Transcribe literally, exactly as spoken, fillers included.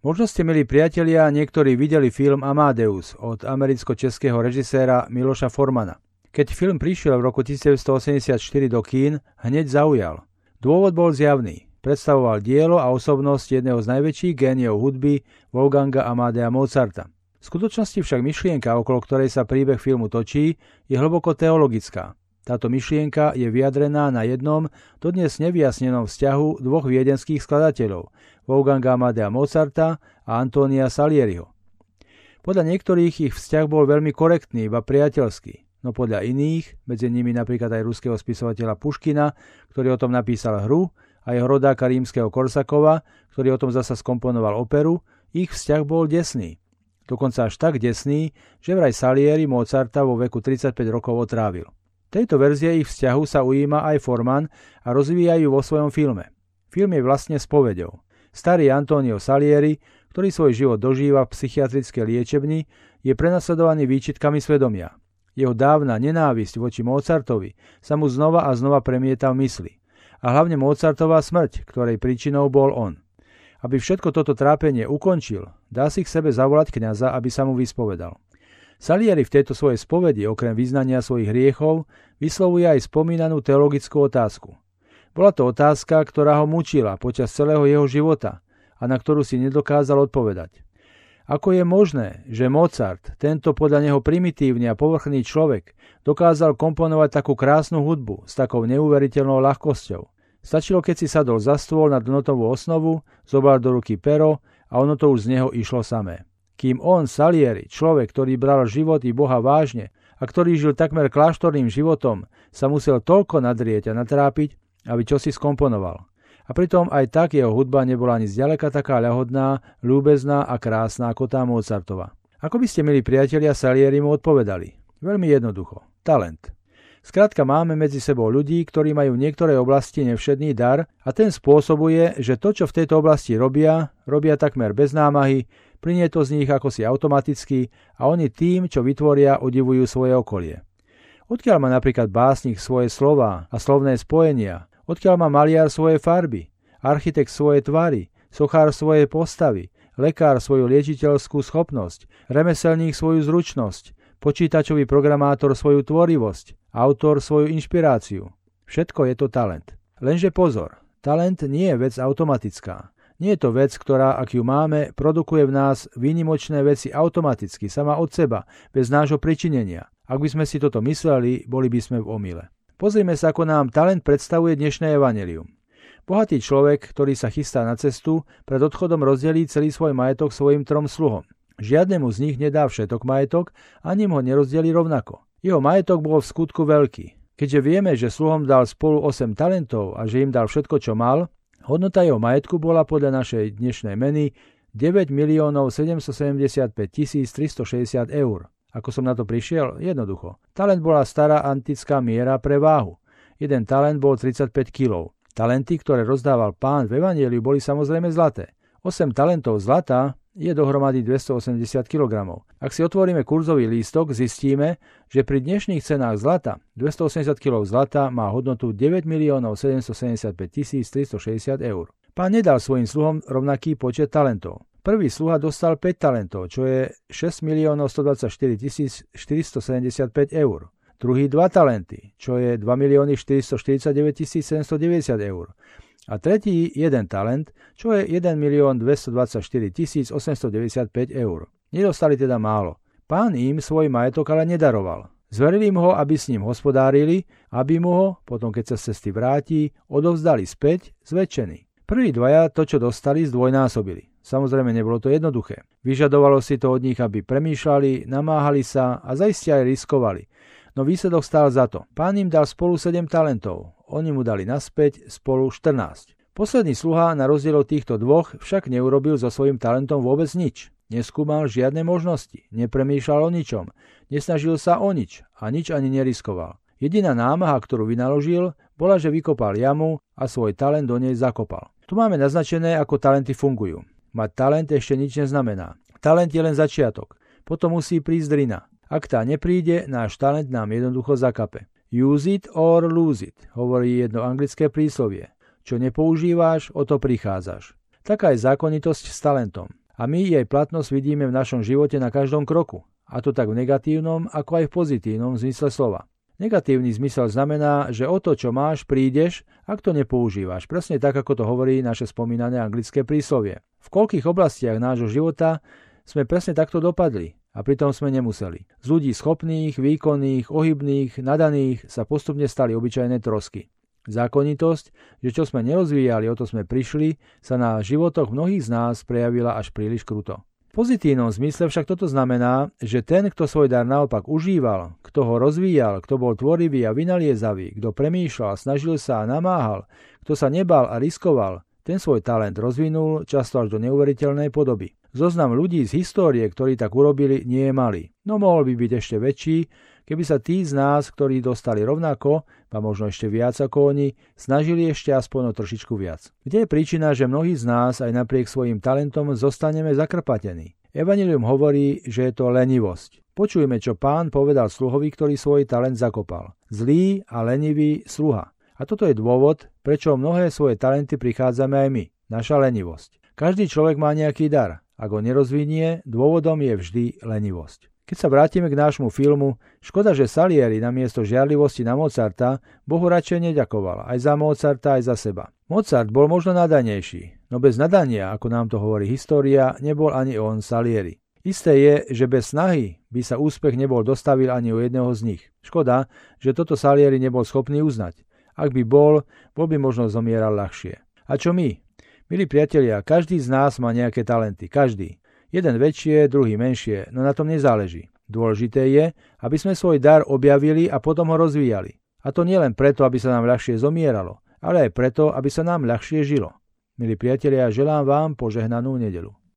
Možno ste, milí priatelia, niektorí videli film Amadeus od americko-českého režiséra Miloša Formana. Keď film prišiel v roku devätnásťstoosemdesiatštyri do kín, hneď zaujal. Dôvod bol zjavný. Predstavoval dielo a osobnosť jedného z najväčších géniov hudby Wolfganga Amadea Mozarta. V skutočnosti však myšlienka, okolo ktorej sa príbeh filmu točí, je hlboko teologická. Táto myšlienka je vyjadrená na jednom dodnes nevyjasnenom vzťahu dvoch viedenských skladateľov, Wolfganga Amadea Mozarta a Antonia Salieriho. Podľa niektorých ich vzťah bol veľmi korektný, iba priateľský, no podľa iných, medzi nimi napríklad aj ruského spisovateľa Puškina, ktorý o tom napísal hru, a jeho rodáka rímskeho Korsakova, ktorý o tom zasa skomponoval operu, ich vzťah bol desný. Dokonca až tak desný, že vraj Salieri Mozarta vo veku tridsaťpäť rokov otrávil. Tejto verzie ich vzťahu sa ujíma aj Forman a rozvíja ju vo svojom filme. Film je vlastne spoveďou. Starý Antonio Salieri, ktorý svoj život dožíva v psychiatrickej liečebni, je prenasledovaný výčitkami svedomia. Jeho dávna nenávisť voči Mozartovi sa mu znova a znova premieta v mysli. A hlavne Mozartová smrť, ktorej príčinou bol on. Aby všetko toto trápenie ukončil, dá si k sebe zavolať kňaza, aby sa mu vyspovedal. Salieri v tejto svojej spovedi okrem vyznania svojich hriechov vyslovuje aj spomínanú teologickú otázku. Bola to otázka, ktorá ho mučila počas celého jeho života a na ktorú si nedokázal odpovedať. Ako je možné, že Mozart, tento podľa neho primitívny a povrchný človek, dokázal komponovať takú krásnu hudbu s takou neuveriteľnou ľahkosťou? Stačilo, keď si sadol za stôl na notovú osnovu, zobral do ruky pero a ono to už z neho išlo samé. Kým on, Salieri, človek, ktorý bral život i Boha vážne a ktorý žil takmer kláštorným životom, sa musel toľko nadrieť a natrápiť, aby čosi skomponoval. A pritom aj tak jeho hudba nebola ani zďaleka taká ľahodná, ľúbezná a krásna ako tá Mozartova. Ako by ste, milí priatelia, Salieri mu odpovedali? Veľmi jednoducho. Talent. Skrátka máme medzi sebou ľudí, ktorí majú v niektorej oblasti nevšedný dar a ten spôsobuje, že to, čo v tejto oblasti robia, robia takmer bez námahy, plinie to z nich ako si automaticky a oni tým, čo vytvoria, udivujú svoje okolie. Odkiaľ má napríklad básnik svoje slová a slovné spojenia, odkiaľ má maliar svoje farby, architekt svoje tvary, sochár svoje postavy, lekár svoju liečiteľskú schopnosť, remeselník svoju zručnosť, počítačový programátor svoju tvorivosť, autor svoju inšpiráciu. Všetko je to talent. Lenže pozor, talent nie je vec automatická. Nie je to vec, ktorá, ak ju máme, produkuje v nás výnimočné veci automaticky, sama od seba, bez nášho pričinenia. Ak by sme si toto mysleli, boli by sme v omyle. Pozrime sa, ako nám talent predstavuje dnešné evanjelium. Bohatý človek, ktorý sa chystá na cestu, pred odchodom rozdelí celý svoj majetok svojim trom sluhom. Žiadnemu z nich nedá všetok majetok, ani ho nerozdelí rovnako. Jeho majetok bol v skutku veľký. Keďže vieme, že sluhom dal spolu osem talentov a že im dal všetko, čo mal, hodnota jeho majetku bola podľa našej dnešnej meny deväť miliónov sedemstosedemdesiatpäť tisíc tristošesťdesiat eur. Ako som na to prišiel? Jednoducho. Talent bola stará antická miera pre váhu. Jeden talent bol tridsaťpäť kilogramov. Talenty, ktoré rozdával Pán v evanjeliu, boli samozrejme zlaté. osem talentov zlata je dohromady dvestoosemdesiat kilogramov. Ak si otvoríme kurzový lístok, zistíme, že pri dnešných cenách zlata dvestoosemdesiat kilogramov zlata má hodnotu deväť miliónov sedemstosedemdesiatpäť tisíc tristošesťdesiat eur. Pán nedal svojim sluhom rovnaký počet talentov. Prvý sluha dostal päť talentov, čo je šesť miliónov stodvadsaťštyri tisíc štyristosedemdesiatpäť eur. Druhý dva talenty, čo je dva milióny štyristoštyridsaťdeväť tisíc sedemstodeväťdesiat eur. A tretí jeden talent, čo je jeden milión dvestodvadsaťštyri tisíc osemstodeväťdesiatpäť eur. Nedostali teda málo. Pán im svoj majetok ale nedaroval. Zverili im ho, aby s ním hospodárili, aby mu ho, potom keď sa z cesty vráti, odovzdali späť zväčšený. Prví dvaja to, čo dostali, zdvojnásobili. Samozrejme, nebolo to jednoduché. Vyžadovalo si to od nich, aby premýšľali, namáhali sa a zaiste aj riskovali. No výsledok stál za to. Pán im dal spolu sedem talentov. Oni mu dali naspäť spolu štrnásť. Posledný sluha na rozdiel od týchto dvoch však neurobil so svojím talentom vôbec nič. Neskúmal žiadne možnosti, nepremýšľal o ničom, nesnažil sa o nič a nič ani neriskoval. Jediná námaha, ktorú vynaložil, bola, že vykopal jamu a svoj talent do nej zakopal. Tu máme naznačené, ako talenty fungujú. Mať talent ešte nič neznamená. Talent je len začiatok. Potom musí prísť drina. Ak tá nepríde, náš talent nám jednoducho zakape. Use it or lose it, hovorí jedno anglické príslovie. Čo nepoužíváš, o to prichádzaš. Taká je zákonitosť s talentom. A my jej platnosť vidíme v našom živote na každom kroku. A to tak v negatívnom, ako aj v pozitívnom zmysle slova. Negatívny zmysel znamená, že o to, čo máš, prídeš, ak to nepoužívaš. Presne tak, ako to hovorí naše spomínané anglické príslovie. V koľkých oblastiach nášho života sme presne takto dopadli a pritom sme nemuseli. Z ľudí schopných, výkonných, ohybných, nadaných sa postupne stali obyčajné trosky. Zákonitosť, že čo sme nerozvíjali, o to sme prišli, sa na životoch mnohých z nás prejavila až príliš kruto. V pozitívnom zmysle však toto znamená, že ten, kto svoj dar naopak užíval, kto ho rozvíjal, kto bol tvorivý a vynaliezavý, kto premýšľal, snažil sa a namáhal, kto sa nebal a riskoval, ten svoj talent rozvinul často až do neuveriteľnej podoby. Zoznam ľudí z histórie, ktorí tak urobili, nie je malý. No mohol by byť ešte väčší, keby sa tí z nás, ktorí dostali rovnako, a možno ešte viac ako oni, snažili ešte aspoň o trošičku viac. Kde je príčina, že mnohí z nás aj napriek svojim talentom zostaneme zakrpatení? Evanjelium hovorí, že je to lenivosť. Počujme, čo Pán povedal sluhovi, ktorý svoj talent zakopal. Zlý a lenivý sluha. A toto je dôvod, prečo mnohé svoje talenty prichádzame aj my. Naša lenivosť. Každý človek má nejaký dar. Ak ho nerozvinie, dôvodom je vždy lenivosť. Keď sa vrátime k nášmu filmu, škoda, že Salieri namiesto žiarlivosti na Mozarta Bohu radšej neďakoval, aj za Mozarta, aj za seba. Mozart bol možno nadanejší, no bez nadania, ako nám to hovorí história, nebol ani on Salieri. Isté je, že bez snahy by sa úspech nebol dostavil ani u jedného z nich. Škoda, že toto Salieri nebol schopný uznať. Ak by bol, bol by možno zomieral ľahšie. A čo my? Milí priatelia, každý z nás má nejaké talenty, každý. Jeden väčšie, druhý menšie, no na tom nezáleží. Dôležité je, aby sme svoj dar objavili a potom ho rozvíjali. A to nie len preto, aby sa nám ľahšie zomieralo, ale aj preto, aby sa nám ľahšie žilo. Milí priatelia, želám vám požehnanú nedeľu.